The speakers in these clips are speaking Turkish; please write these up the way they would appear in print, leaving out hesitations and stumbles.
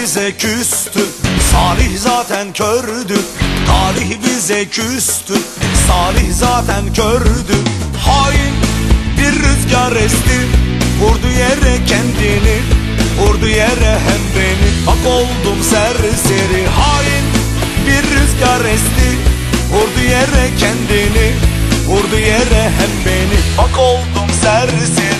bize küstü, Salih zaten kördü. Talih bize küstü, Salih zaten kördü. Hain bir rüzgar esti, vurdu yere kendini, vurdu yere hem beni. Bak oldum serseri. Hain bir rüzgar esti, vurdu yere kendini, vurdu yere hem beni. Bak oldum serseri.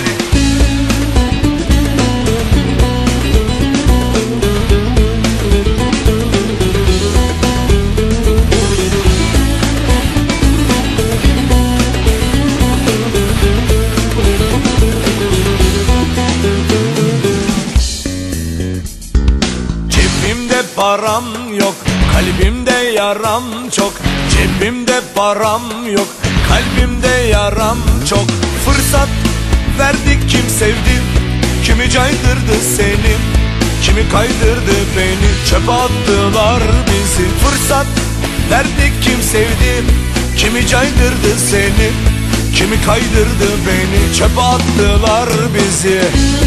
Cebimde param yok, kalbimde yaram çok. Cebimde param yok, kalbimde yaram çok. Fırsat verdik, kim sevdi, kimi caydırdı seni, kimi kaydırdı beni. Çöpe attılar bizi. Fırsat verdik, kim sevdi, kimi caydırdı seni, kimi kaydırdı beni. Çöpe attılar bizi.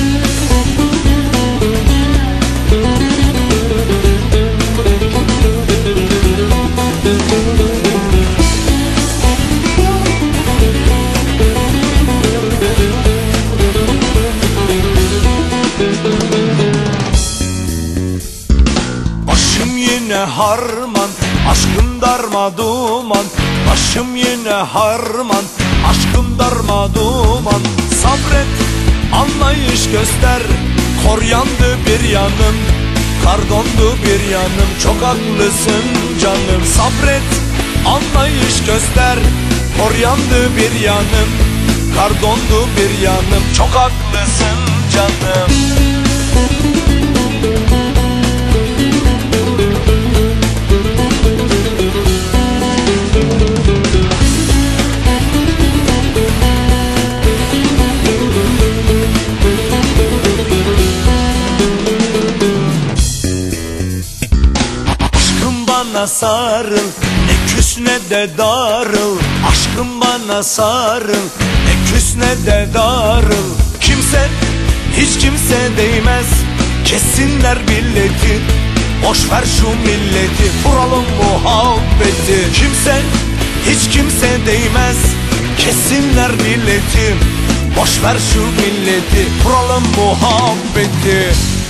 Başım yine harman, aşkım darma duman. Başım yine harman, aşkım darma duman. Sabret, anlayış göster, kor yandı bir yanım, kar dondu bir yanım. Çok haklısın canım. Sabret, anlayış göster, kor yandı bir yanım, kar dondu bir yanım. Çok haklısın canım. Bana sarıl, ne küs ne de darıl. Aşkım bana sarıl, ne küs ne de darıl. Kimse, hiç kimse değmez, kessinler billeti. Boş ver şu milleti, vuralım muhabbeti. Kimse, hiç kimse değmez, kessinler billeti. Boş ver şu milleti, vuralım muhabbeti.